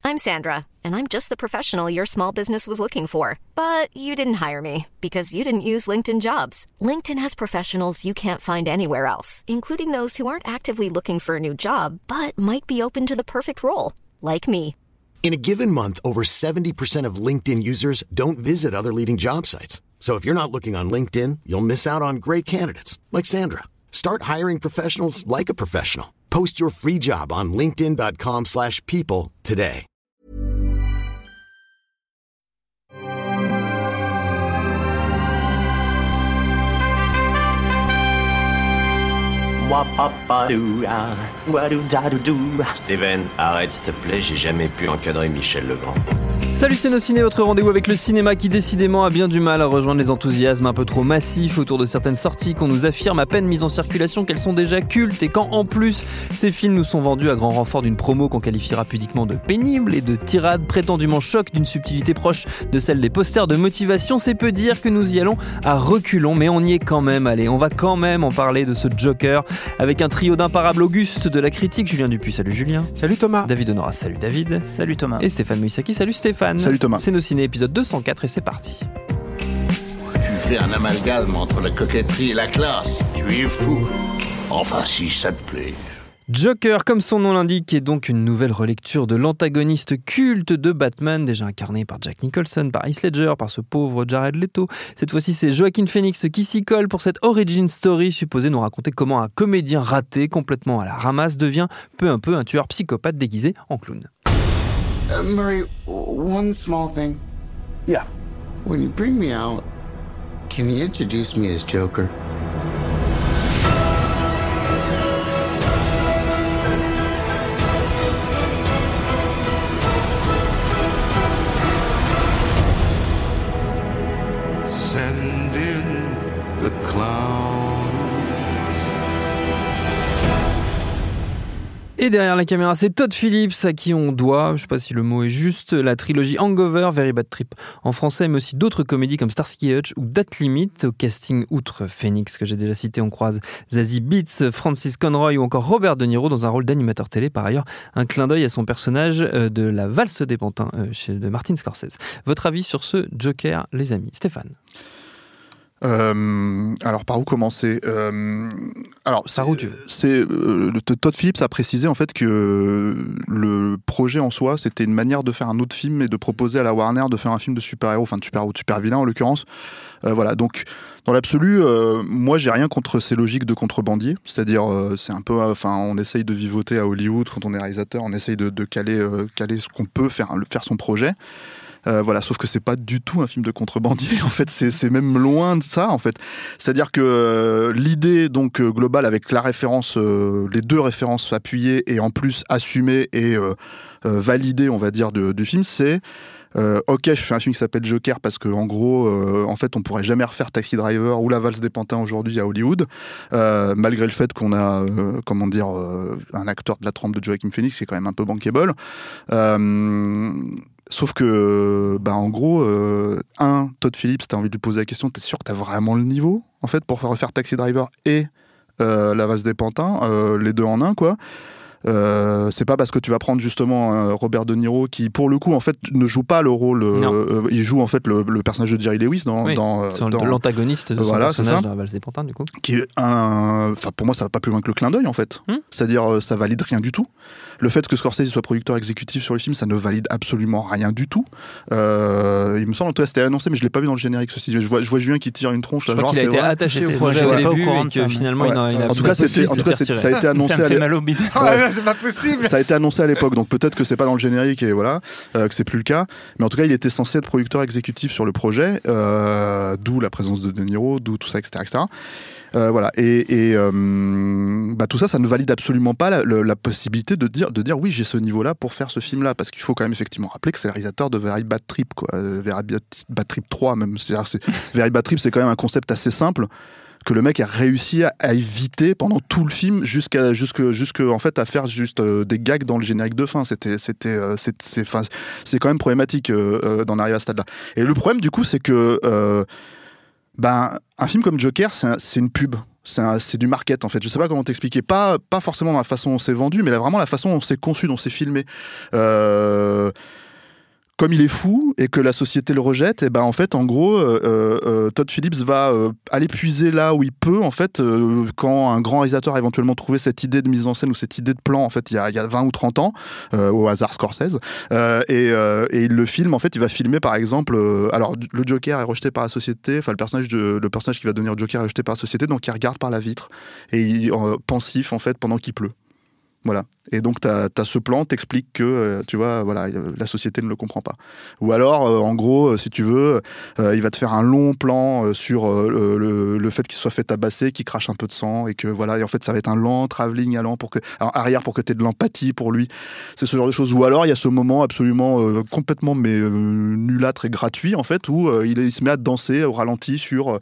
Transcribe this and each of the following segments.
I'm Sandra, and I'm just the professional your small business was looking for. But you didn't hire me because you didn't use LinkedIn Jobs. LinkedIn has professionals you can't find anywhere else, including those who aren't actively looking for a new job, but might be open to the perfect role, like me. In a given month, over 70% of LinkedIn users don't visit other leading job sites. So if you're not looking on LinkedIn, you'll miss out on great candidates like Sandra. Start hiring professionals like a professional. Post your free job on linkedin.com/people today. Steven, arrête s'il te plaît, j'ai jamais pu encadrer Michel Legrand. Salut, c'est Nos Ciné, votre rendez-vous avec le cinéma qui décidément a bien du mal à rejoindre les enthousiasmes un peu trop massifs autour de certaines sorties qu'on nous affirme à peine mises en circulation qu'elles sont déjà cultes, et quand en plus ces films nous sont vendus à grand renfort d'une promo qu'on qualifiera pudiquement de pénible et de tirade prétendument choc d'une subtilité proche de celle des posters de motivation, c'est peu dire que nous y allons à reculons, mais on y est quand même allé. On va quand même en parler de ce Joker avec un trio d'imparables Augustes de la critique. Julien Dupuis, salut Julien. Salut Thomas. David Honorat, salut David. Salut Thomas. Et Stéphane Moïsaki, salut Stéphane. Salut Thomas. C'est Nos Ciné, épisode 204 et c'est parti. Tu fais un amalgame entre la coquetterie et la classe. Tu es fou. Enfin, si ça te plaît. Joker, comme son nom l'indique, est donc une nouvelle relecture de l'antagoniste culte de Batman, déjà incarné par Jack Nicholson, par Heath Ledger, par ce pauvre Jared Leto. Cette fois-ci, c'est Joaquin Phoenix qui s'y colle pour cette origin story supposée nous raconter comment un comédien raté, complètement à la ramasse, devient peu à peu un tueur psychopathe déguisé en clown. Murray, one small thing. Yeah. When you bring me out, can you introduce me as Joker? Send in the clown. Et derrière la caméra, c'est Todd Phillips à qui on doit, je sais pas si le mot est juste, la trilogie Hangover, Very Bad Trip en français, mais aussi d'autres comédies comme Starsky Hutch ou Date Limit. Au casting, outre Phoenix que j'ai déjà cité, on croise Zazie Beetz, Francis Conroy ou encore Robert De Niro dans un rôle d'animateur télé. Par ailleurs, un clin d'œil à son personnage de La Valse des Pantins de Martin Scorsese. Votre avis sur ce Joker, les amis? Stéphane? Alors par où commencer? Alors par où tu veux. Todd Phillips a précisé en fait que le projet en soi c'était une manière de faire un autre film et de proposer à la Warner de faire un film de super-héros, enfin de super-héros, de super-vilain en l'occurrence. Voilà, donc dans l'absolu, moi j'ai rien contre ces logiques de contrebandier, c'est-à-dire c'est un peu, enfin on essaye de vivoter à Hollywood quand on est réalisateur, on essaye de caler ce qu'on peut faire son projet. Voilà, sauf que c'est pas du tout un film de contrebandier. En fait, c'est même loin de ça. En fait, c'est-à-dire que l'idée donc globale avec la référence, les deux références appuyées et en plus assumées et validées, on va dire, du film, c'est ok, je fais un film qui s'appelle Joker parce que en gros, en fait, on pourrait jamais refaire Taxi Driver ou La Valse des Pantins aujourd'hui à Hollywood, malgré le fait qu'on a, un acteur de la trempe de Joaquin Phoenix qui est quand même un peu bankable. Sauf que, en gros, Todd Phillips, t'as envie de lui poser la question, t'es sûr que t'as vraiment le niveau, en fait, pour refaire Taxi Driver et La Valse des Pantins, les deux en un, quoi. C'est pas parce que tu vas prendre justement Robert De Niro qui pour le coup en fait ne joue pas le rôle, il joue en fait le personnage de Jerry Lewis dans l'antagoniste de son personnage dans La Valse des Pantins, du coup, qui est pour moi ça va pas plus loin que le clin d'œil en fait. C'est-à-dire ça valide rien du tout. Le fait que Scorsese soit producteur exécutif sur le film, ça ne valide absolument rien du tout. Il me semble, en tout cas, c'était annoncé, mais je l'ai pas vu dans le générique. Ceci, je vois Julien qui tire une tronche. Je crois qu'il a été attaché au projet au début et que finalement il a. En tout cas, ça a été annoncé. Ça me fait mal au bide. C'est pas possible. Ça a été annoncé à l'époque, donc peut-être que c'est pas dans le générique et voilà, que c'est plus le cas. Mais en tout cas, il était censé être producteur exécutif sur le projet, d'où la présence de De Niro, d'où tout ça, etc., etc. Voilà, et tout ça ne valide absolument pas la possibilité de dire oui, j'ai ce niveau-là pour faire ce film-là, parce qu'il faut quand même effectivement rappeler que c'est le réalisateur de Very Bad Trip, quoi, Very Bad Trip 3 même. Very Bad Trip, c'est quand même un concept assez simple que le mec a réussi à éviter pendant tout le film jusque en fait à faire juste des gags dans le générique de fin. C'est quand même problématique d'en arriver à ce stade-là. Et le problème du coup, c'est que un film comme Joker, c'est une pub. C'est du market en fait. Je sais pas comment t'expliquer. Pas forcément dans la façon dont c'est vendu, mais vraiment la façon dont c'est conçu, dont c'est filmé. comme il est fou et que la société le rejette, et ben en fait, en gros, Todd Phillips va aller puiser là où il peut, en fait, quand un grand réalisateur a éventuellement trouvé cette idée de mise en scène ou cette idée de plan, en fait, il y a 20 ou 30 ans, au hasard Scorsese, et il le filme, en fait, il va filmer, par exemple, alors, le Joker est rejeté par la société, enfin, le personnage qui va devenir Joker est rejeté par la société, donc il regarde par la vitre, et il pensif, en fait, pendant qu'il pleut. Voilà. Et donc, t'as ce plan, t'expliques que, tu vois, voilà, la société ne le comprend pas. Ou alors, en gros, si tu veux, il va te faire un long plan sur le fait qu'il soit fait tabasser, qu'il crache un peu de sang, et que voilà, et en fait, ça va être un lent travelling arrière pour que t'aies de l'empathie pour lui. C'est ce genre de choses. Ou alors, il y a ce moment absolument complètement nulâtre et gratuit, en fait, où il se met à danser au ralenti sur,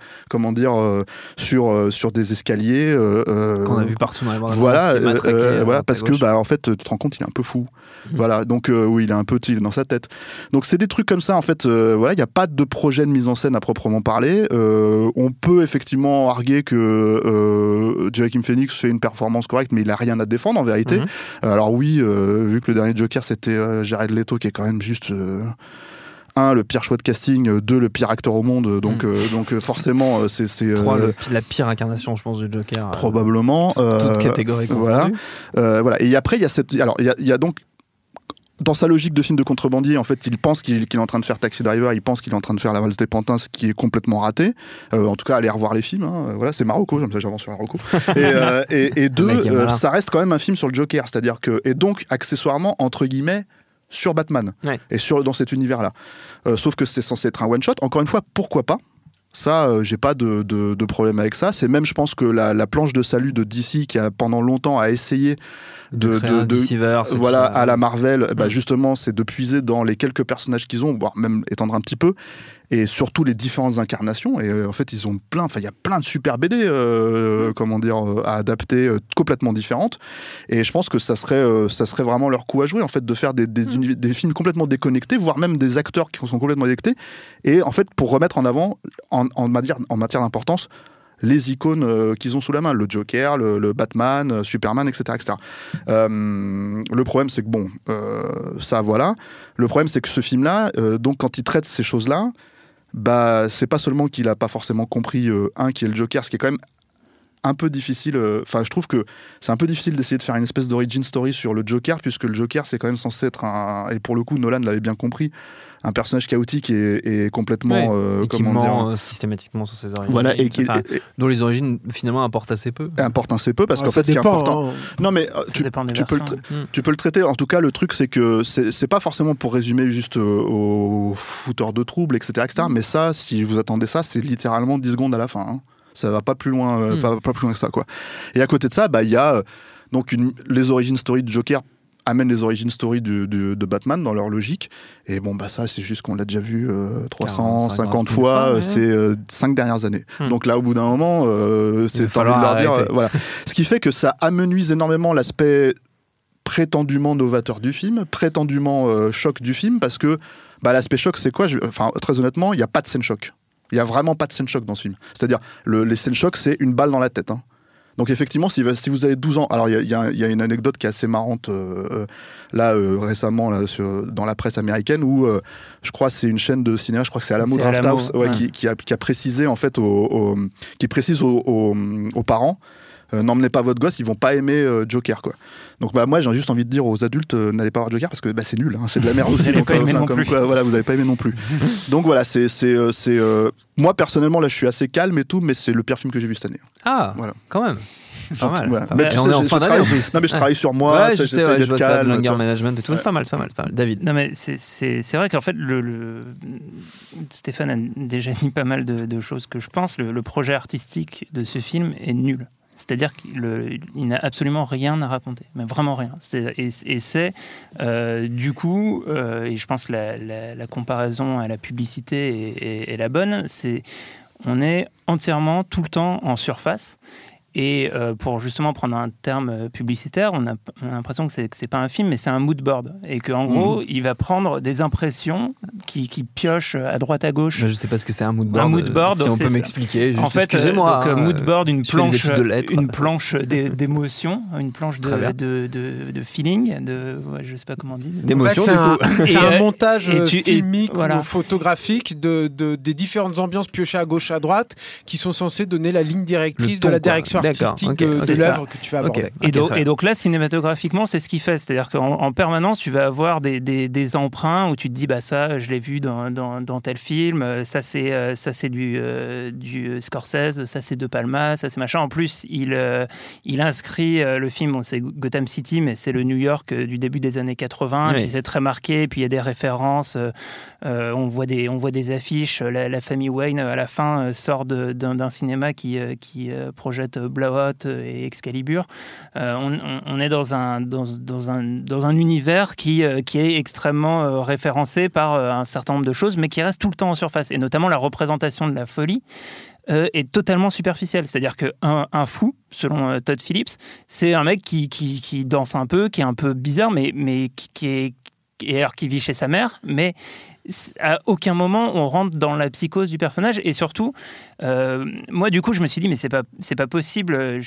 sur des escaliers. Qu'on a vu partout dans les bandes. Voilà, parce que, en fait, tu te rends compte, il est un peu fou. Voilà, donc oui, il est un peu dans sa tête. Donc c'est des trucs comme ça, en fait. Voilà, il n'y a pas de projet de mise en scène à proprement parler. On peut effectivement arguer que Joaquin Phoenix fait une performance correcte, mais il n'a rien à défendre en vérité. Alors oui, vu que le dernier Joker c'était Jared Leto, qui est quand même juste... 1, le pire choix de casting, 2, le pire acteur au monde, donc forcément c'est 3, la pire incarnation, je pense, du Joker. Probablement. Toute catégorie confondue. Voilà. Et après, il y a donc, dans sa logique de film de contrebandier, en fait, il pense qu'il est en train de faire Taxi Driver, il pense qu'il est en train de faire La Valse des Pantins, ce qui est complètement raté. En tout cas, allez revoir les films. Voilà, c'est Marocco, comme ça j'avance sur Marocco. Et 2, ça reste quand même un film sur le Joker, c'est-à-dire que, et donc accessoirement, entre guillemets, sur Batman, et dans cet univers-là. Sauf que c'est censé être un one-shot. Encore une fois, pourquoi pas ? Ça, j'ai pas de problème avec ça. C'est même, je pense que la planche de salut de DC, qui a pendant longtemps a essayé à la Marvel, justement, c'est de puiser dans les quelques personnages qu'ils ont, voire même étendre un petit peu, et surtout les différentes incarnations. Et en fait, ils ont il y a plein de super BD, à adapter, complètement différentes. Et je pense que ça serait vraiment leur coup à jouer, en fait, de faire des films complètement déconnectés, voire même des acteurs qui sont complètement déconnectés. Et en fait, pour remettre en avant, en matière d'importance, les icônes qu'ils ont sous la main, le Joker, le Batman, Superman, etc. Le problème, c'est que ça, voilà. Le problème, c'est que ce film-là, donc quand il traite ces choses-là, c'est pas seulement qu'il a pas forcément compris qui est le Joker, ce qui est quand même un peu difficile. Je trouve que c'est un peu difficile d'essayer de faire une espèce d'origin story sur le Joker, puisque le Joker, c'est quand même censé être et pour le coup, Nolan l'avait bien compris, un personnage chaotique et complètement qui ment systématiquement sur ses origines. Voilà, dont les origines finalement importent assez peu. Parce qu'en fait, ce qui est important. Non, mais tu peux le traiter. En tout cas, le truc, c'est que c'est pas forcément pour résumer juste aux fouteurs de troubles, etc. Mais ça, si vous attendez ça, c'est littéralement 10 secondes à la fin. Ça va pas plus loin, pas plus loin que ça, quoi. Et à côté de ça, il y a donc les origin story de Joker amènent les origin story de Batman dans leur logique. Et ça, c'est juste qu'on l'a déjà vu 350 fois ces 5 dernières années. Donc là, au bout d'un moment, c'est pas de leur dire. Voilà. Ce qui fait que ça amenuise énormément l'aspect prétendument novateur du film, prétendument choc du film, parce que l'aspect choc, c'est quoi ? Très honnêtement, il n'y a pas de scène choc. Il n'y a vraiment pas de scène choc dans ce film. C'est-à-dire, les scènes choc, c'est une balle dans la tête. Donc effectivement, si vous avez 12 ans... Alors, il y a une anecdote qui est assez marrante, récemment, dans la presse américaine, où je crois que c'est une chaîne de cinéma, je crois que c'est Alamo Drafthouse, qui a précisé, en fait, qui précise aux parents, n'emmenez pas votre gosse, ils vont pas aimer Joker, quoi. Donc moi j'ai juste envie de dire aux adultes, n'allez pas voir Joker parce que c'est nul, c'est de la merde aussi. Donc, vous avez pas aimé non plus. Donc voilà, c'est moi personnellement là je suis assez calme et tout, mais c'est le pire film que j'ai vu cette année. Ah, voilà. Quand même. Pas mal. Voilà. Mais on est en fin d'année en plus. Non mais je travaille sur moi, je j'essaie d'être vois calme. Ça, l'anger management et tout, c'est pas mal. David. Non mais c'est vrai qu'en fait Stéphane a déjà dit pas mal de choses que je pense. Le projet artistique de ce film est nul. C'est-à-dire qu'il n'a absolument rien à raconter, mais vraiment rien. Du coup, et je pense que la comparaison à la publicité est la bonne, on est entièrement, tout le temps, en surface. Et pour justement prendre un terme publicitaire, on a l'impression que c'est pas un film, mais c'est un mood board. Et qu'en gros, il va prendre des impressions qui piochent à droite à gauche. Je ne sais pas ce que c'est un mood board. Un mood board, si on peut m'expliquer. En fait, excusez-moi. Donc, mood board, une planche d'émotion, une planche de feeling, je ne sais pas comment on dit. D'émotion, en fait, c'est un montage filmique voilà. ou photographique des différentes ambiances piochées à gauche à droite qui sont censées donner la ligne directrice de la direction artistique de l'œuvre que tu vas aborder. Et donc là, cinématographiquement, c'est ce qu'il fait. C'est-à-dire qu'en permanence, tu vas avoir des emprunts où tu te dis, bah ça, je l'ai vu dans tel film, ça c'est du Scorsese, ça c'est De Palma, ça c'est machin. En plus, il inscrit le film, c'est Gotham City, mais c'est le New York du début des années 80, puis c'est très marqué, puis il y a des références, on voit des affiches, la famille Wayne à la fin sort d'un cinéma qui projette Blowout et Excalibur. On est dans un univers qui est extrêmement référencé par un certain nombre de choses, mais qui reste tout le temps en surface, et notamment la représentation de la folie est totalement superficielle. C'est-à-dire qu'un fou, selon Todd Phillips, c'est un mec qui danse un peu, qui est un peu bizarre, mais qui vit chez sa mère, mais à aucun moment on rentre dans la psychose du personnage. Et surtout, moi du coup je me suis dit mais c'est pas possible.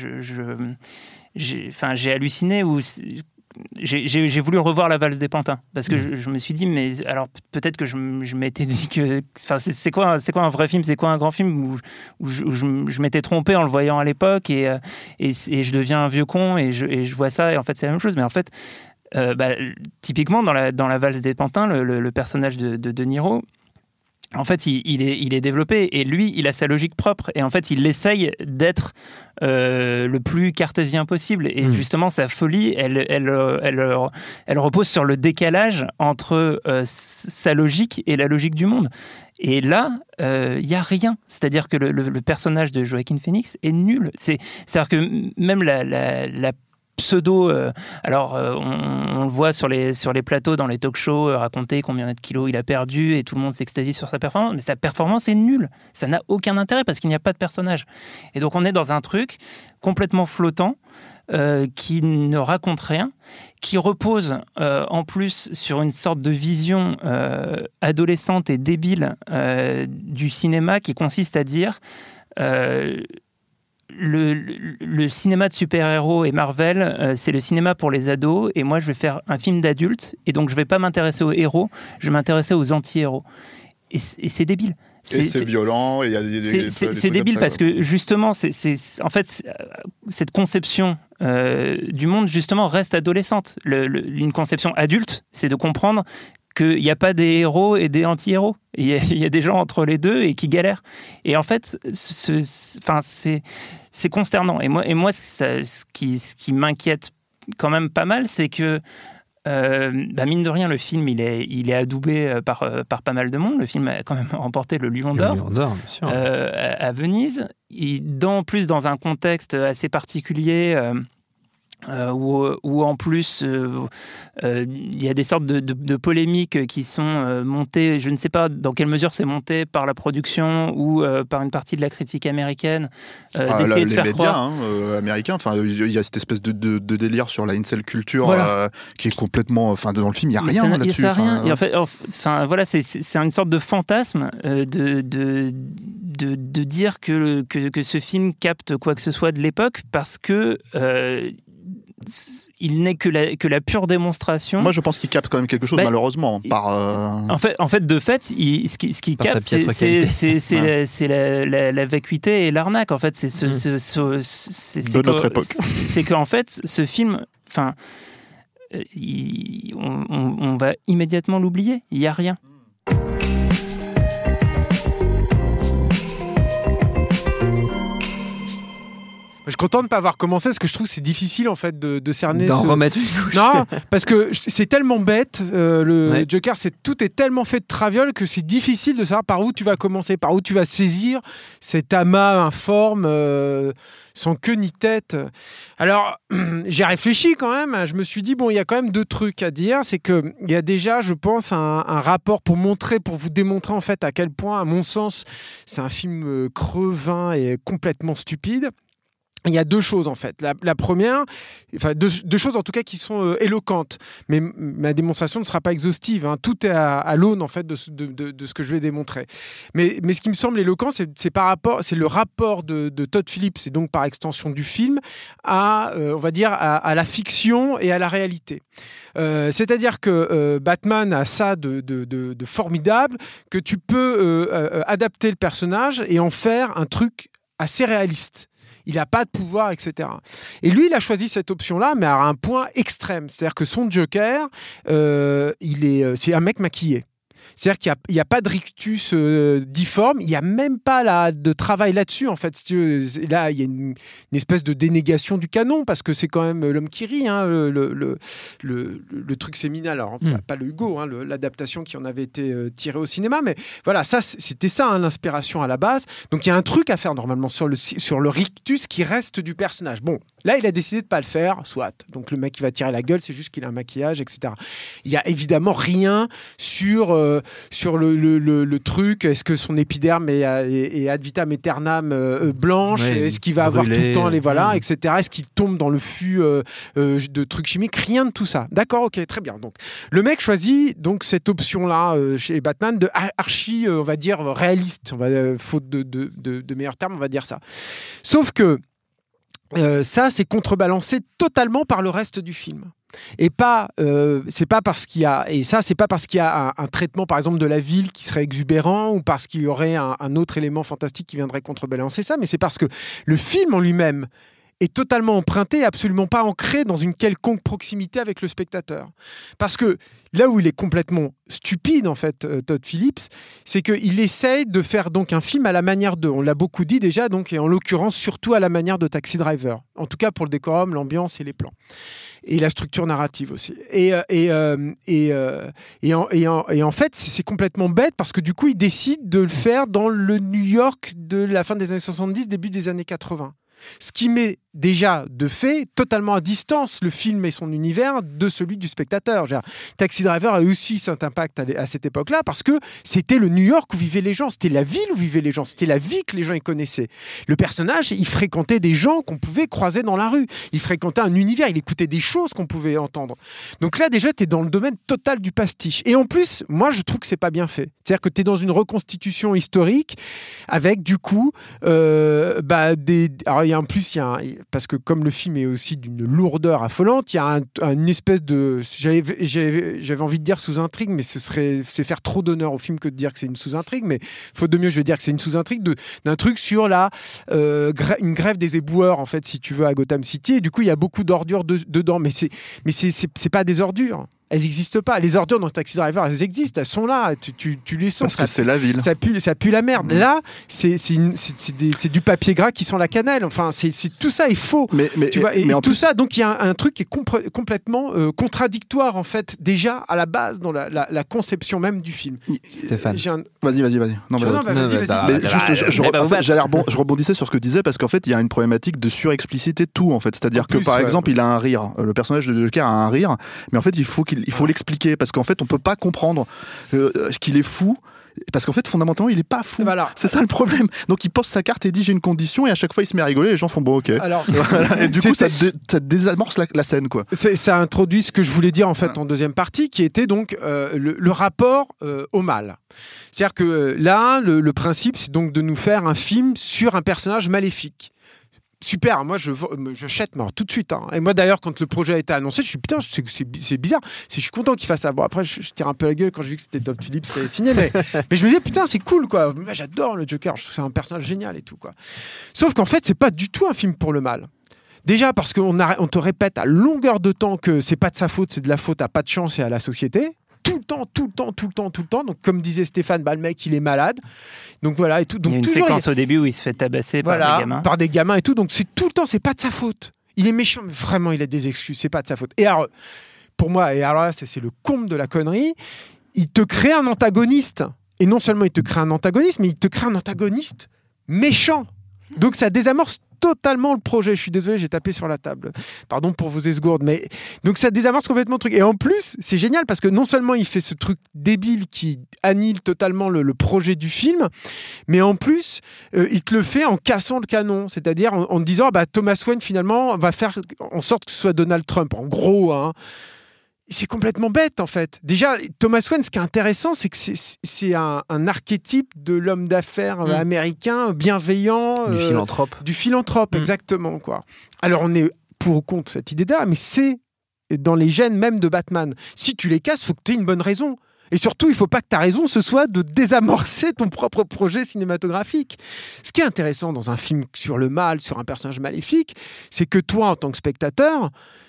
J'ai halluciné ou j'ai voulu revoir La Valse des Pantins parce que je me suis dit mais alors peut-être que je m'étais dit que c'est quoi un vrai film, c'est quoi un grand film où je m'étais trompé en le voyant à l'époque et je deviens un vieux con et je vois ça et en fait c'est la même chose. Mais en fait typiquement dans la Valse des Pantins, le personnage de Niro, en fait, il est développé et lui, il a sa logique propre et en fait, il essaye d'être le plus cartésien possible. Et justement, sa folie, elle repose sur le décalage entre sa logique et la logique du monde. Et là, il y a rien. C'est-à-dire que le personnage de Joaquin Phoenix est nul. C'est-à-dire que même la pseudo, on le voit sur les plateaux, dans les talk-shows, raconter combien de kilos il a perdu et tout le monde s'extasie sur sa performance, mais sa performance est nulle, ça n'a aucun intérêt parce qu'il n'y a pas de personnage. Et donc on est dans un truc complètement flottant qui ne raconte rien, qui repose en plus sur une sorte de vision adolescente et débile du cinéma qui consiste à dire le cinéma de super-héros et Marvel, c'est le cinéma pour les ados, et moi je vais faire un film d'adulte, et donc je vais pas m'intéresser aux héros, je vais m'intéresser aux anti-héros. Et c'est débile. C'est violent, et il y a c'est débile parce que justement, en fait, cette conception du monde justement reste adolescente. Une conception adulte, c'est de comprendre qu'il n'y a pas des héros et des anti-héros. Il y a des gens entre les deux et qui galèrent. Et en fait, c'est consternant. Et moi ce qui m'inquiète quand même pas mal, c'est que mine de rien, le film il est adoubé par pas mal de monde. Le film a quand même remporté le Lion d'Or, bien sûr. À Venise. Dans un contexte assez particulier. Où en plus il y a des sortes de polémiques qui sont montées, je ne sais pas dans quelle mesure c'est monté par la production ou par une partie de la critique américaine, d'essayer de faire croire. Les médias américains, il y a cette espèce de délire sur la incel culture qui est complètement, dans le film il n'y a rien là-dessus. Il y a rien. Et en fait, voilà, c'est une sorte de fantasme de dire que ce film capte quoi que ce soit de l'époque parce que il n'est que la pure démonstration. Moi, je pense qu'il capte quand même quelque chose, malheureusement. En fait, ce qu'il capte, c'est la vacuité et l'arnaque. En fait, c'est de notre époque. C'est qu'en fait, ce film, on va immédiatement l'oublier. Il n'y a rien. Je suis content de ne pas avoir commencé parce que je trouve que c'est difficile en fait de cerner. D'en remettre une couche. Non, parce que c'est tellement bête. Joker, tout est tellement fait de traviole que c'est difficile de savoir par où tu vas commencer, par où tu vas saisir cet amas informe sans queue ni tête. Alors, j'ai réfléchi quand même. Je me suis dit, bon, il y a quand même deux trucs à dire. C'est qu'il y a déjà, je pense, un rapport pour vous démontrer en fait à quel point, à mon sens, c'est un film creux, vain et complètement stupide. il y a deux choses en fait. La première, enfin deux choses en tout cas qui sont éloquentes. Mais ma démonstration ne sera pas exhaustive. Hein. Tout est à l'aune en fait de ce que je vais démontrer. Mais ce qui me semble éloquent, c'est le rapport de Todd Phillips et donc par extension du film à on va dire à la fiction et à la réalité. C'est-à-dire que Batman a ça de formidable que tu peux adapter le personnage et en faire un truc assez réaliste. Il n'a pas de pouvoir, etc. Et lui, il a choisi cette option-là, mais à un point extrême. C'est-à-dire que son Joker, c'est un mec maquillé. C'est-à-dire qu'il n'y a pas de rictus difforme, il n'y a même pas de travail là-dessus, en fait. Là, il y a une espèce de dénégation du canon, parce que c'est quand même l'homme qui rit, hein, le truc séminal. Alors, pas le Hugo, hein, l'adaptation qui en avait été tirée au cinéma, mais voilà, c'était ça, hein, l'inspiration à la base. Donc, il y a un truc à faire, normalement, sur le rictus qui reste du personnage. Bon, là, il a décidé de ne pas le faire, soit. Donc, le mec, il va tirer la gueule, c'est juste qu'il a un maquillage, etc. Il n'y a évidemment rien sur le truc, est-ce que son épiderme est ad vitam aeternam blanche, est-ce qu'il va avoir tout le temps etc. Est-ce qu'il tombe dans le fût de trucs chimiques, rien de tout ça. D'accord, ok, très bien. Donc le mec choisit donc cette option-là chez Batman de archi, on va dire réaliste, faute de meilleurs termes, on va dire ça. Sauf que ça, c'est contrebalancé totalement par le reste du film. Et c'est pas parce qu'il y a un traitement par exemple de la ville qui serait exubérant ou parce qu'il y aurait un autre élément fantastique qui viendrait contrebalancer ça, mais c'est parce que le film en lui-même est totalement emprunté et absolument pas ancré dans une quelconque proximité avec le spectateur. Parce que là où il est complètement stupide, en fait, Todd Phillips, c'est qu'il essaye de faire donc un film à la manière on l'a beaucoup dit déjà, donc, et en l'occurrence surtout à la manière de Taxi Driver. En tout cas pour le décorum, l'ambiance et les plans. Et la structure narrative aussi. Et en fait, c'est complètement bête parce que du coup, il décide de le faire dans le New York de la fin des années 70, début des années 80. Ce qui met déjà de fait totalement à distance le film et son univers de celui du spectateur. Taxi Driver a aussi cet impact à cette époque-là parce que c'était le New York où vivaient les gens, c'était la ville où vivaient les gens, c'était la vie que les gens y connaissaient. Le personnage, il fréquentait des gens qu'on pouvait croiser dans la rue, il fréquentait un univers, il écoutait des choses qu'on pouvait entendre. Donc là déjà, tu es dans le domaine total du pastiche. Et en plus, moi je trouve que c'est pas bien fait. C'est-à-dire que tu es dans une reconstitution historique avec du coup alors parce que comme le film est aussi d'une lourdeur affolante, il y a une espèce de... J'avais envie de dire sous-intrigue, mais c'est faire trop d'honneur au film que de dire que c'est une sous-intrigue, mais faute de mieux, je vais dire que c'est une sous-intrigue d'un truc sur une grève des éboueurs, en fait, si tu veux, à Gotham City, et du coup, il y a beaucoup d'ordures dedans, mais c'est pas des ordures. Elles n'existent pas. Les ordures dans Taxi Driver, elles existent, elles sont là. Tu les sens. Parce que c'est la ville. Ça pue la merde. Là, c'est du papier gras qui sent la cannelle. Enfin, tout ça est faux. Tu vois, et tout plus... ça, donc il y a un truc qui est complètement contradictoire en fait déjà à la base dans la conception même du film. Stéphane, vas-y. Non, vas-y. Je rebondissais sur ce que tu disais parce qu'en fait, il y a une problématique de surexpliciter tout en fait. C'est-à-dire que par exemple, il a un rire. Le personnage de Joker a un rire, mais en fait, il faut l'expliquer parce qu'en fait on peut pas comprendre qu'il est fou parce qu'en fait fondamentalement il est pas fou. Voilà. C'est ça le problème. Donc il pose sa carte et dit j'ai une condition et à chaque fois il se met à rigoler et les gens font bon ok. Alors, et du coup ça désamorce la scène quoi. Ça introduit ce que je voulais dire en fait en deuxième partie qui était donc le rapport au mal. C'est-à-dire que là le principe c'est donc de nous faire un film sur un personnage maléfique. Super, moi j'achète tout de suite. Hein. Et moi d'ailleurs, quand le projet a été annoncé, je suis putain, c'est bizarre. Je suis content qu'il fasse ça. Bon, après, je tire un peu la gueule quand je vis que c'était Todd Phillips qui avait signé, mais je me disais putain, c'est cool quoi. Moi, j'adore le Joker, je trouve que c'est un personnage génial et tout quoi. Sauf qu'en fait, c'est pas du tout un film pour le mal. Déjà parce qu'on te répète à longueur de temps que c'est pas de sa faute, c'est de la faute à pas de chance et à la société. Tout le temps. Donc, comme disait Stéphane, le mec, il est malade. Donc, voilà. Et tout. Donc, il y a une séquence au début où il se fait tabasser par des gamins et tout. Donc, c'est tout le temps, c'est pas de sa faute. Il est méchant, mais vraiment, il a des excuses. C'est pas de sa faute. Et alors, pour moi, là, c'est le comble de la connerie. Il te crée un antagoniste. Et non seulement il te crée un antagoniste, mais il te crée un antagoniste méchant. Donc, ça désamorce totalement le projet. Je suis désolé, j'ai tapé sur la table. Pardon pour vos esgourdes, mais donc ça désamorce complètement le truc. Et en plus, c'est génial parce que non seulement il fait ce truc débile qui annihile totalement le projet du film, mais en plus, il te le fait en cassant le canon, c'est-à-dire en disant Thomas Wayne finalement va faire en sorte que ce soit Donald Trump. En gros, hein. C'est complètement bête en fait. Déjà, Thomas Wayne, ce qui est intéressant, c'est que c'est un archétype de l'homme d'affaires américain, bienveillant. Du philanthrope. Exactement, quoi. Alors on est pour ou contre cette idée-là, mais c'est dans les gènes même de Batman. Si tu les casses, il faut que tu aies une bonne raison. Et surtout, il ne faut pas que ta raison, ce soit de désamorcer ton propre projet cinématographique. Ce qui est intéressant dans un film sur le mal, sur un personnage maléfique, c'est que toi, en tant que spectateur,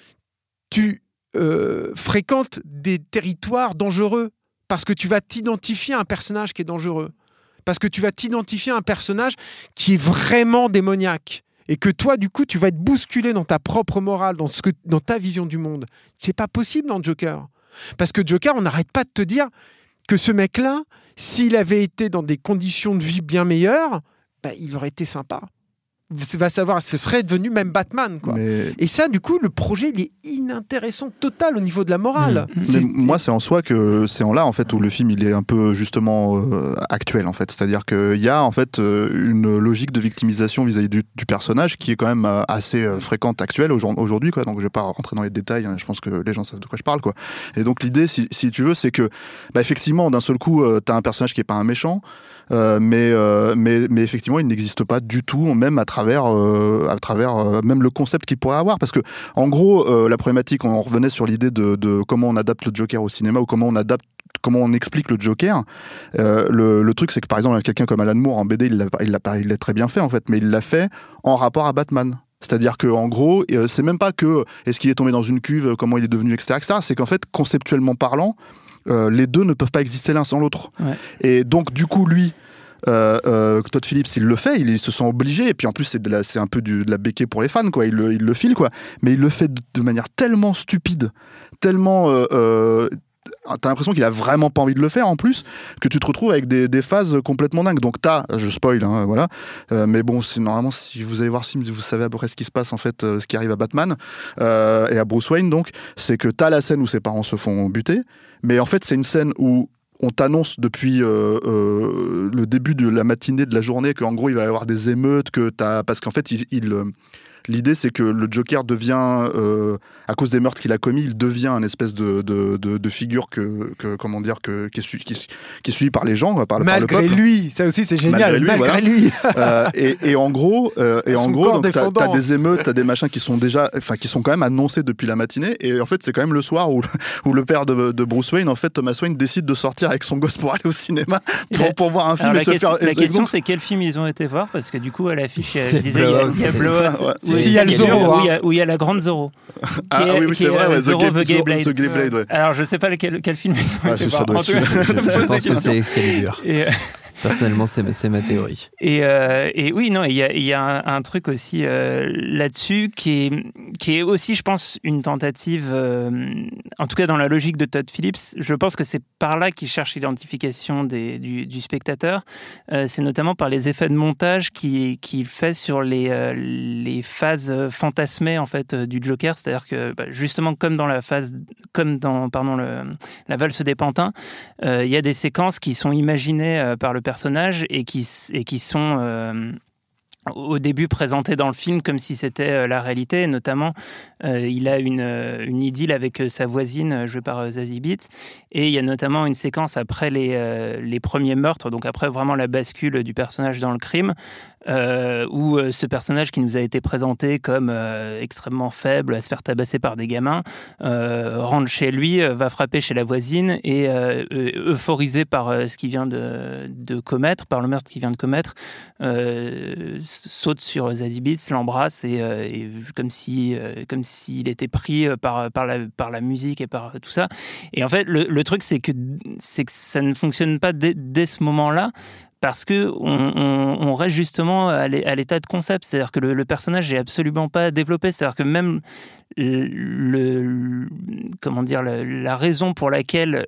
tu fréquentes des territoires dangereux parce que tu vas t'identifier à un personnage qui est dangereux, parce que tu vas t'identifier à un personnage qui est vraiment démoniaque et que toi, du coup, tu vas être bousculé dans ta propre morale, dans ta vision du monde. C'est pas possible dans Joker. Parce que Joker, on n'arrête pas de te dire que ce mec-là, s'il avait été dans des conditions de vie bien meilleures, il aurait été sympa. Va savoir, ce serait devenu même Batman, quoi. Et ça, du coup, le projet, il est inintéressant total au niveau de la morale. Moi, c'est en soi que c'est en là, en fait, où le film, il est un peu, justement, actuel, en fait. C'est-à-dire qu'il y a, en fait, une logique de victimisation vis-à-vis du personnage qui est quand même assez fréquente, actuelle, aujourd'hui, quoi. Donc, je vais pas rentrer dans les détails, hein. Je pense que les gens savent de quoi je parle, quoi. Et donc, l'idée, si tu veux, c'est que, effectivement, d'un seul coup, t'as un personnage qui est pas un méchant, mais effectivement, il n'existe pas du tout, même à travers même le concept qu'il pourrait avoir, parce que en gros, la problématique, on revenait sur l'idée de comment on adapte le Joker au cinéma ou comment on explique le Joker. Le truc, c'est que par exemple, quelqu'un comme Alan Moore en BD, il l'a très bien fait en fait, mais il l'a fait en rapport à Batman. C'est-à-dire que en gros, c'est même pas que est-ce qu'il est tombé dans une cuve, comment il est devenu, etc. C'est qu'en fait, conceptuellement parlant, les deux ne peuvent pas exister l'un sans l'autre. Ouais. Et donc, du coup, lui, Todd Phillips, il le fait, il se sent obligé, et puis en plus, c'est un peu de la béquée pour les fans, quoi. Il le file, quoi. Mais il le fait de manière tellement stupide, tellement. T'as l'impression qu'il a vraiment pas envie de le faire en plus, que tu te retrouves avec des phases complètement dingues. Donc je spoil, hein, voilà. Mais bon, normalement, si vous allez voir ce film, vous savez à peu près ce qui se passe en fait, ce qui arrive à Batman et à Bruce Wayne. Donc, c'est que t'as la scène où ses parents se font buter, mais en fait, c'est une scène où on t'annonce depuis le début de la matinée de la journée qu'en gros il va y avoir des émeutes, parce qu'en fait l'idée, c'est que le Joker devient, à cause des meurtres qu'il a commis, il devient une espèce de figure qui est suivie par les gens, par le peuple. Malgré lui, ça aussi c'est génial. Malgré lui. Et en gros, donc t'as des émeutes, t'as des machins qui sont quand même annoncés depuis la matinée. Et en fait, c'est quand même le soir où le père de Bruce Wayne, en fait, Thomas Wayne, décide de sortir avec son gosse pour aller au cinéma pour voir un film. La question, c'est quel film ils ont été voir, parce que du coup, à l'affiche, il disait il y a Blowout. Il y a le Zorro, où il y a la grande Zorro. Oui, c'est vrai, Zorro The Gay Blade. The Gay Blade, ouais. Alors, je sais pas quel film ils ont été voir. Je pense que c'est Excalibur. Personnellement, c'est ma théorie. Et oui, non, il y a un truc aussi là-dessus qui est aussi, je pense, une tentative, en tout cas dans la logique de Todd Phillips. Je pense que c'est par là qu'il cherche l'identification du spectateur. C'est notamment par les effets de montage qu'il fait sur les phases fantasmées en fait du Joker. C'est-à-dire que justement, comme dans la valse des pantins, il y a des séquences qui sont imaginées par le personnage et qui sont au début présenté dans le film comme si c'était la réalité. Et notamment, il a une idylle avec sa voisine jouée par Zazie Beetz, et il y a notamment une séquence après les premiers meurtres, donc après vraiment la bascule du personnage dans le crime, où ce personnage qui nous a été présenté comme extrêmement faible, à se faire tabasser par des gamins, rentre chez lui, va frapper chez la voisine, et euphorisé par ce qu'il vient de commettre, par le meurtre qu'il vient de commettre, saute sur Zazie Beetz, l'embrasse, et comme s'il était pris par la musique et par tout ça. Et en fait, le truc, c'est que ça ne fonctionne pas dès ce moment-là, parce que on reste justement à l'état de concept. C'est-à-dire que le personnage n'est absolument pas développé. C'est-à-dire que même comment dire, la raison pour laquelle,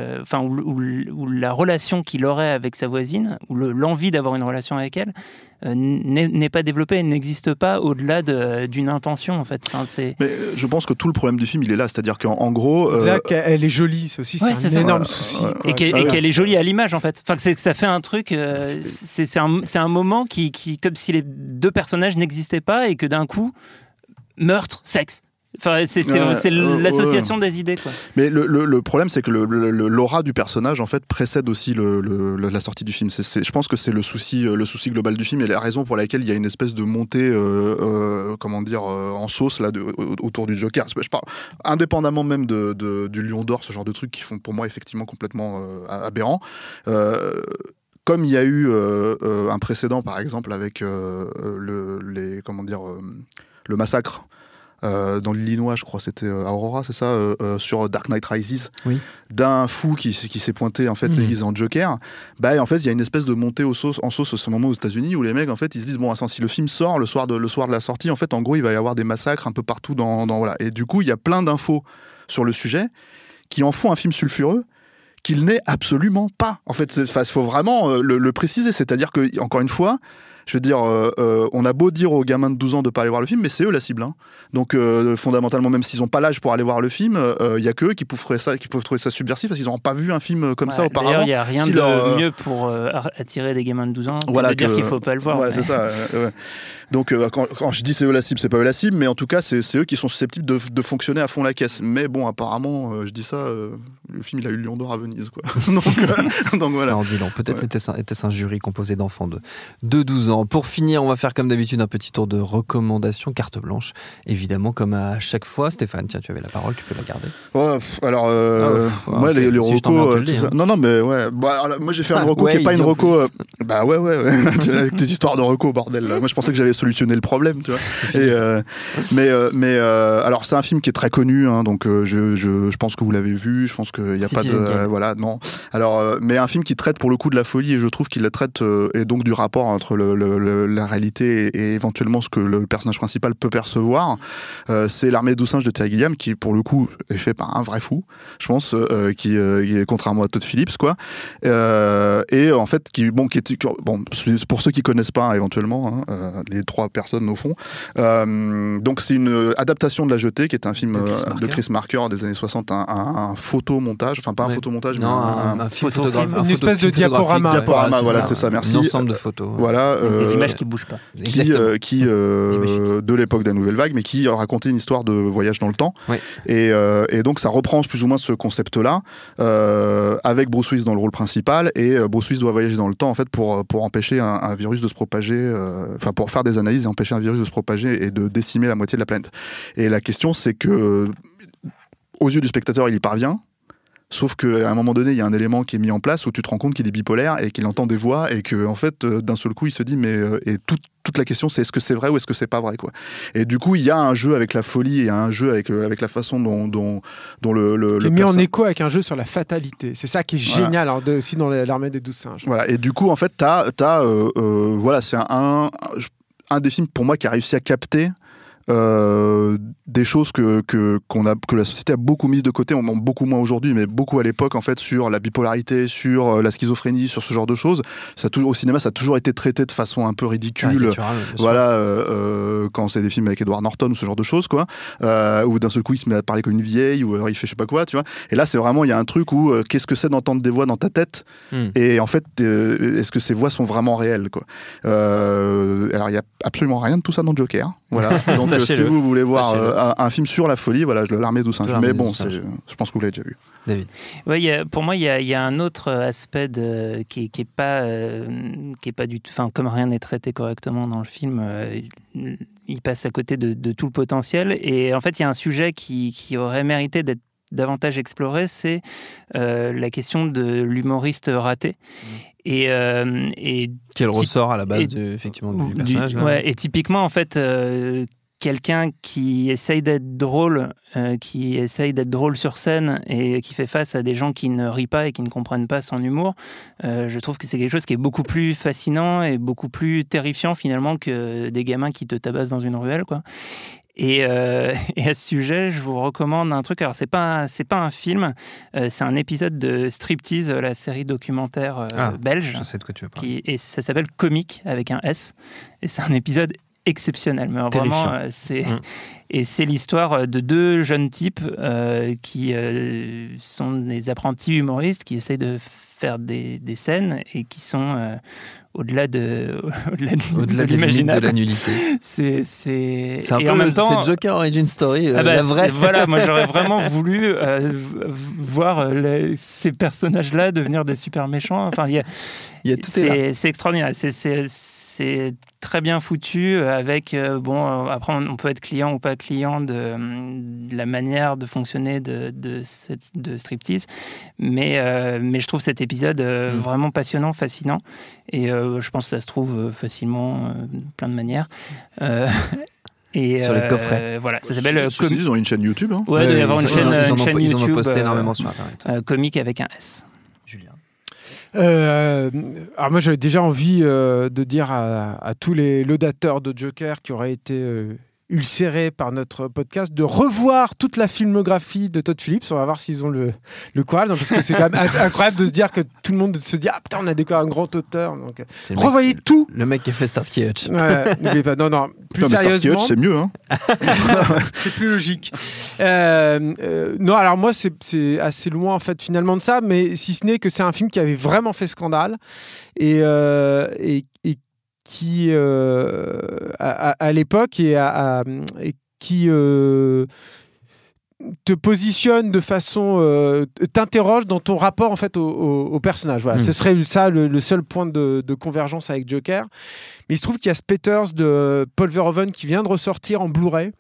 ou la relation qu'il aurait avec sa voisine, ou l'envie d'avoir une relation avec elle, n'est pas développée, elle n'existe pas au-delà d'une intention, en fait. Mais je pense que tout le problème du film, il est là, c'est-à-dire qu'en gros... Là, elle est jolie, c'est aussi c'est un énorme souci. Et qu'elle est jolie à l'image, en fait. Enfin, que ça fait un truc... c'est un moment qui, comme si les deux personnages n'existaient pas et que d'un coup, meurtre, sexe. Enfin, c'est l'association des idées, quoi. Mais le problème, c'est que l'aura du personnage, en fait, précède aussi la sortie du film. Je pense que c'est le souci global du film et la raison pour laquelle il y a une espèce de montée, en sauce là, autour du Joker. Je parle indépendamment même du Lion d'Or, ce genre de trucs qui font pour moi effectivement complètement aberrants. Comme il y a eu un précédent, par exemple, avec le massacre. Dans l'Illinois, je crois, c'était à Aurora, c'est ça, sur Dark Knight Rises, d'un fou qui s'est pointé en fait déguisé en Joker. En fait, il y a une espèce de montée en sauce à ce moment aux États-Unis où les mecs en fait ils se disent bon, si le film sort le soir de la sortie, en fait, en gros, il va y avoir des massacres un peu partout dans voilà. Et du coup, il y a plein d'infos sur le sujet qui en font un film sulfureux qu'il n'est absolument pas. En fait, il faut vraiment le préciser, c'est-à-dire que encore une fois. Je veux dire, on a beau dire aux gamins de 12 ans de ne pas aller voir le film, mais c'est eux la cible. Hein. Donc, fondamentalement, même s'ils n'ont pas l'âge pour aller voir le film, il n'y a qu'eux qui peuvent trouver ça subversif parce qu'ils n'auront pas vu un film comme ça auparavant. D'ailleurs, il n'y a rien de mieux pour attirer des gamins de 12 ans que de dire qu'il ne faut pas le voir. Voilà, c'est ça. Donc, quand je dis c'est eux la cible, c'est pas eux la cible, mais en tout cas, c'est eux qui sont susceptibles de fonctionner à fond la caisse. Mais bon, apparemment, je dis ça, le film, il a eu le Lion d'Or à Venise, quoi. donc voilà. Ça en dit long. Peut-être était-ce un jury composé d'enfants de 12 ans. Pour finir, on va faire comme d'habitude un petit tour de recommandations, carte blanche. Évidemment, comme à chaque fois. Stéphane, tiens, tu avais la parole, tu peux la garder. Ouais, alors, moi, les recos... Non, mais ouais. Alors, moi, j'ai fait une reco qui n'est pas une reco... ouais. Avec tes histoires de reco, bordel. Moi, je pensais que j'avais solutionné le problème, tu vois. Alors, c'est un film qui est très connu, hein, donc je pense que vous l'avez vu. Je pense qu'il n'y a pas de... voilà, non. Alors, mais un film qui traite pour le coup de la folie, et je trouve qu'il la traite, et donc du rapport entre la réalité et éventuellement ce que le personnage principal peut percevoir. C'est L'Armée des 12 singes de Terry Gilliam, qui pour le coup est fait par un vrai fou, je pense, qui est contrairement à Todd Phillips, quoi. Et en fait, pour ceux qui connaissent pas éventuellement, les trois personnes au fond. Donc c'est une adaptation de La Jetée, qui est un film de Chris Marker des années 60, un photomontage, enfin pas un photomontage, mais un film photographique, une espèce de diaporama. Voilà, c'est ça, merci. Un ensemble de photos. Voilà, des images qui bougent pas. Qui de l'époque de la Nouvelle Vague, mais qui racontait une histoire de voyage dans le temps. Oui. Et donc ça reprend plus ou moins ce concept-là, avec Bruce Willis dans le rôle principal, et Bruce Willis doit voyager dans le temps en fait pour empêcher un virus de se propager, pour faire des analyses et empêcher un virus de se propager et de décimer la moitié de la planète. Et la question, c'est que aux yeux du spectateur, il y parvient. Sauf qu'à un moment donné, il y a un élément qui est mis en place où tu te rends compte qu'il est bipolaire et qu'il entend des voix et que, en fait, d'un seul coup, il se dit, mais toute la question, c'est est-ce que c'est vrai ou est-ce que c'est pas vrai, quoi. Et du coup, il y a un jeu avec la folie et un jeu avec la façon dont le mis en écho avec un jeu sur la fatalité. C'est ça qui est génial, alors, aussi dans l'Armée des 12 singes. Voilà. Et du coup, en fait, voilà, c'est un des films pour moi qui a réussi à capter des choses que la société a beaucoup mises de côté, beaucoup moins aujourd'hui, mais beaucoup à l'époque, en fait, sur la bipolarité, sur la schizophrénie, sur ce genre de choses. Au cinéma, ça a toujours été traité de façon un peu ridicule. Voilà, quand c'est des films avec Edward Norton ou ce genre de choses, quoi. Où d'un seul coup, il se met à parler comme une vieille, ou alors il fait je sais pas quoi, tu vois. Et là, c'est vraiment, il y a un truc où qu'est-ce que c'est d'entendre des voix dans ta tête, et en fait, est-ce que ces voix sont vraiment réelles, quoi. Alors, il y a absolument rien de tout ça dans Joker. Voilà. Donc, si vous voulez voir un film sur la folie, voilà, L'Armée des 12 singes. Mais bon, je pense que vous l'avez déjà vu. David. Ouais, pour moi, il y a un autre aspect qui est pas du tout. Enfin, comme rien n'est traité correctement dans le film, il passe à côté de tout le potentiel. Et en fait, il y a un sujet qui aurait mérité d'être davantage exploré, c'est la question de l'humoriste raté. Et quel ressort à la base effectivement du personnage. Ouais, et typiquement, en fait, quelqu'un qui essaye d'être drôle sur scène et qui fait face à des gens qui ne rient pas et qui ne comprennent pas son humour, je trouve que c'est quelque chose qui est beaucoup plus fascinant et beaucoup plus terrifiant finalement que des gamins qui te tabassent dans une ruelle, quoi. Et à ce sujet, je vous recommande un truc. Alors, c'est pas un film, c'est un épisode de Striptease, la série documentaire belge. Je sais de quoi tu veux parler. Et ça s'appelle Comique avec un S. Et c'est un épisode exceptionnel. Mais vraiment, c'est l'histoire de deux jeunes types qui sont des apprentis humoristes qui essayent de faire des scènes et qui sont au-delà de l'imaginable, de la nullité. C'est un peu, en même temps, c'est Joker Origin Story, la vraie. Voilà, moi j'aurais vraiment voulu voir ces personnages-là devenir des super méchants. Enfin, c'est extraordinaire. C'est très bien foutu avec après on peut être client ou pas client de la manière de fonctionner de Striptease, mais je trouve cet épisode vraiment passionnant, fascinant, et je pense que ça se trouve facilement de plein de manières. Et sur les coffrets. Voilà, ça s'appelle. Ils ont une chaîne YouTube. Hein. Ouais, il doit y avoir une chaîne YouTube. Ils en ont posté énormément sur Internet. Comique avec un S. Julien. Alors moi j'avais déjà envie de dire à tous les laudateurs de Joker qui auraient été ulcérés par notre podcast de revoir toute la filmographie de Todd Phillips. On va voir s'ils ont le courage, parce que c'est quand même incroyable de se dire que tout le monde se dit putain, on a découvert un grand auteur, donc revoyez tout. Le mec qui a fait Starsky Hutch. Ouais, n'oubliez pas. Non, plus putain, sérieusement, Starsky Hutch, c'est mieux, hein. C'est plus logique. Non, alors moi c'est assez loin en fait finalement de ça, mais si ce n'est que c'est un film qui avait vraiment fait scandale et qui à l'époque et qui te positionne de façon t'interroge dans ton rapport en fait au personnage. Voilà, ce serait ça le seul point de convergence avec Joker. Mais il se trouve qu'il y a Spatters de Paul Verhoeven qui vient de ressortir en Blu-ray.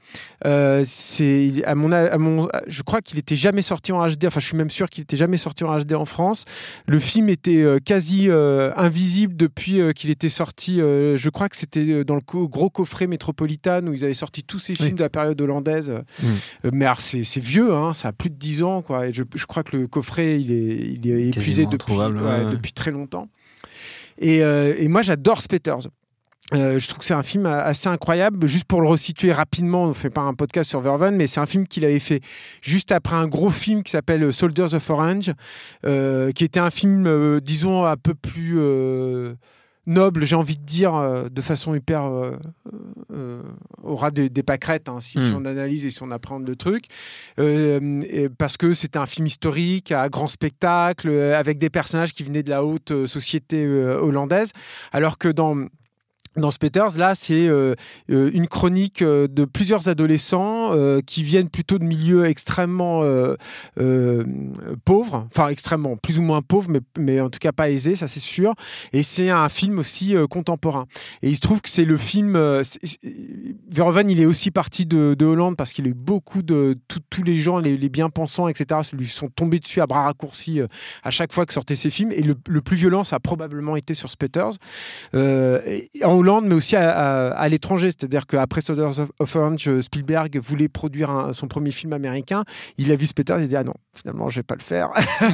Je crois qu'il n'était jamais sorti en HD. Enfin, je suis même sûr qu'il n'était jamais sorti en HD en France. Le film était quasi invisible depuis qu'il était sorti. Je crois que c'était dans le gros coffret Metropolitan où ils avaient sorti tous ces films de la période hollandaise. Mais alors, c'est vieux, hein, ça a plus de 10 ans, quoi. Et je crois que le coffret, il est épuisé depuis très longtemps. Et moi, j'adore Spatters. Je trouve que c'est un film assez incroyable. Juste pour le resituer rapidement, on ne fait pas un podcast sur Verhoeven, mais c'est un film qu'il avait fait juste après un gros film qui s'appelle Soldiers of Orange, qui était un film, disons, un peu plus noble, j'ai envie de dire, de façon hyper au ras des pâquerettes, hein, si on analyse et si on apprend le truc, parce que c'était un film historique à grand spectacle, avec des personnages qui venaient de la haute société hollandaise, alors que dans Spatters, là, c'est une chronique de plusieurs adolescents qui viennent plutôt de milieux extrêmement pauvres, enfin extrêmement, plus ou moins pauvres, mais en tout cas pas aisés, ça c'est sûr. Et c'est un film aussi contemporain. Et il se trouve que c'est le film... Verhoeven, il est aussi parti de Hollande parce qu'il a eu beaucoup de... Tous les gens, les bien-pensants, etc., lui sont tombés dessus à bras raccourcis à chaque fois que sortaient ses films. Et le plus violent, ça a probablement été sur Spatters. En Hollande, mais aussi à l'étranger. C'est-à-dire qu'après Soldiers of Orange, Spielberg voulait produire son premier film américain. Il a vu Spatters, il a dit ah non, finalement, je vais pas le faire.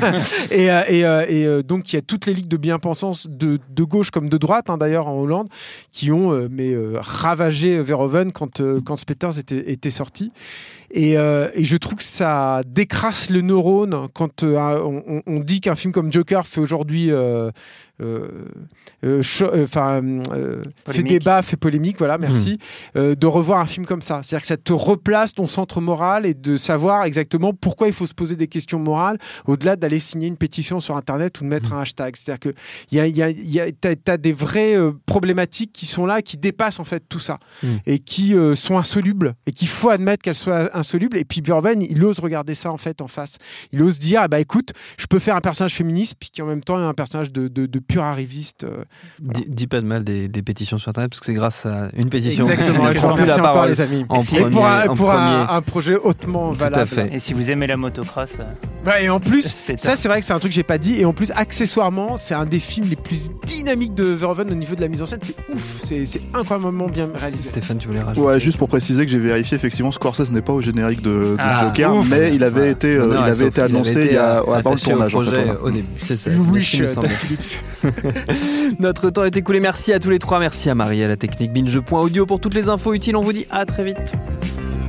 et donc, il y a toutes les ligues de bien-pensance de gauche comme de droite, hein, d'ailleurs, en Hollande, qui ont ravagé Verhoeven quand Spatters était sorti. Et je trouve que ça décrasse le neurone quand on dit qu'un film comme Joker fait aujourd'hui fait débat, fait polémique, voilà, merci, de revoir un film comme ça. C'est-à-dire que ça te replace ton centre moral et de savoir exactement pourquoi il faut se poser des questions morales au-delà d'aller signer une pétition sur Internet ou de mettre un hashtag. C'est-à-dire que t'as des vraies problématiques qui sont là, qui dépassent en fait tout ça et qui sont insolubles et qu'il faut admettre qu'elles soient insolubles. Et puis Verhoeven, il ose regarder ça en fait en face. Il ose dire écoute, je peux faire un personnage féministe puis qui en même temps est un personnage de pur arriviste. Voilà. Dis pas de mal des pétitions sur Internet parce que c'est grâce à une pétition. Exactement. Je vous remercie encore les amis. Pour un projet hautement valable. Tout à fait. Et si vous aimez la motocross. Et en plus, ça c'est vrai que c'est un truc que j'ai pas dit. Et en plus, accessoirement, c'est un des films les plus dynamiques de Verhoeven au niveau de la mise en scène. C'est ouf. C'est incroyablement bien réalisé. Stéphane, tu voulais rajouter? Ouais, juste pour préciser que j'ai vérifié, effectivement, Scorsese n'est pas au générique de Joker, ouf. Mais il avait été annoncé il y a avant le tournage. Au début, c'est ça. Notre temps est écoulé. Merci à tous les trois. Merci à Marie à la technique. Binge.audio pour toutes les infos utiles. On vous dit à très vite.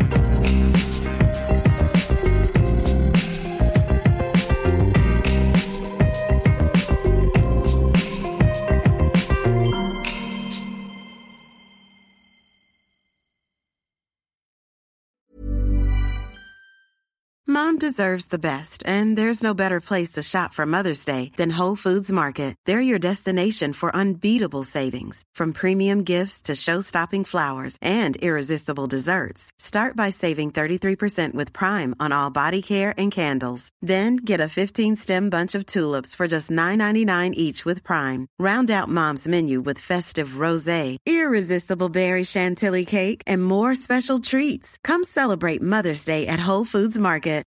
Mom deserves the best, and there's no better place to shop for Mother's Day than Whole Foods Market. They're your destination for unbeatable savings, from premium gifts to show-stopping flowers and irresistible desserts. Start by saving 33% with Prime on all body care and candles. Then get a 15-stem bunch of tulips for just $9.99 each with Prime. Round out Mom's menu with festive rosé, irresistible berry chantilly cake, and more special treats. Come celebrate Mother's Day at Whole Foods Market.